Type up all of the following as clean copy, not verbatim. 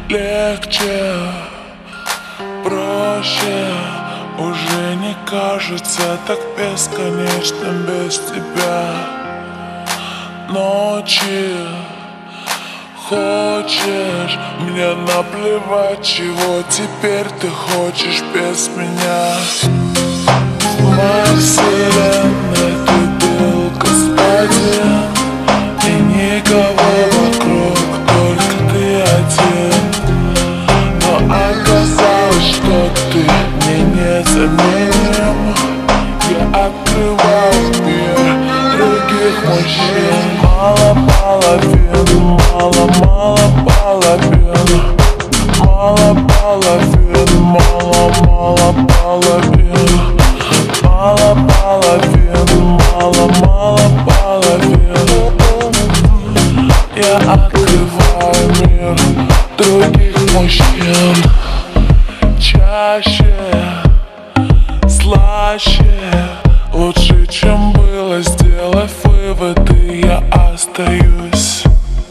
Легче, проще, уже не кажется так бесконечным без тебя. Ночи, хочешь, мне наплевать, чего теперь ты хочешь без меня. В моей вселенной ты был господин, и никого вокруг, только ты один. Но оказалось, что ты мне незаменим. Я открывал мир других мужчин. Мало половин, мало половин, мало половин, мало половин, мало половин, мало половин. Я открываю мир других мужчин. Чаще, слаще, лучше, чем было. Сделав выводы, я остаюсь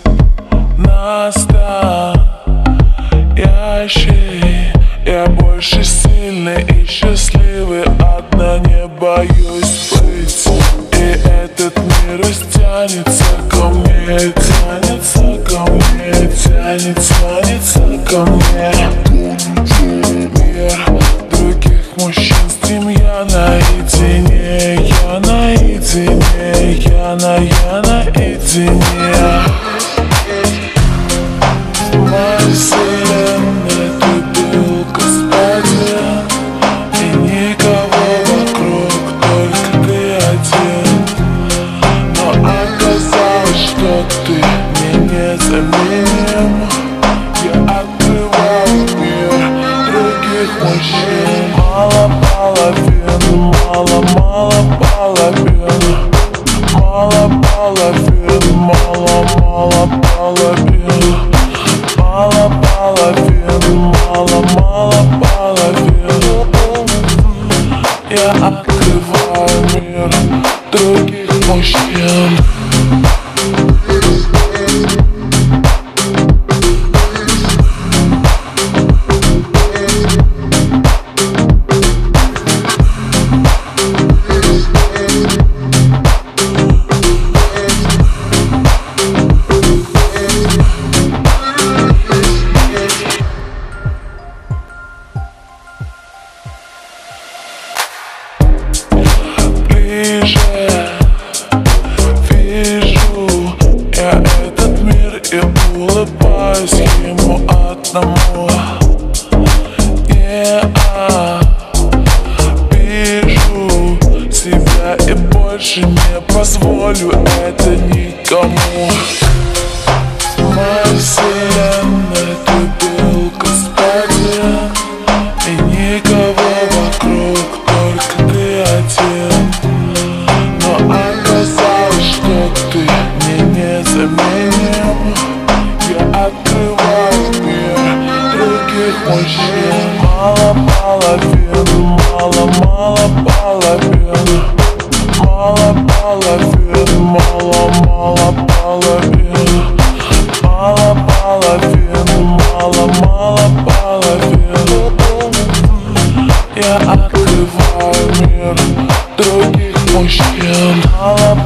настоящий. Я больше сильный и счастливый, одна не боюсь быть. И этот мир растянется ко мне, тянется ко мне, тянется ко мне. Мир других мужчин, с ним я наедине, я наедине, я наедине. В моей вселенной ты был господин, и никого вокруг, только ты один. Но оказалось, что ты мне незаменим. Я открывал мир других мужчин. Мало половин, мало половин, мало половин, мало половин, мало половин, мало половин. Я открываю мир других мужчин. Вижу я этот мир и улыбаюсь ему одному. Вижу себя и больше не позволю это никому. В моей вселенной ты был господин, и никого вокруг, только ты один. Но оказалось, что ты мне незаменим. Я открывал мир других мужчин. Мало половин, мало половин, мало половин, мало половин, мало половин, мало половин. Я открываю мир других мужчин. Мало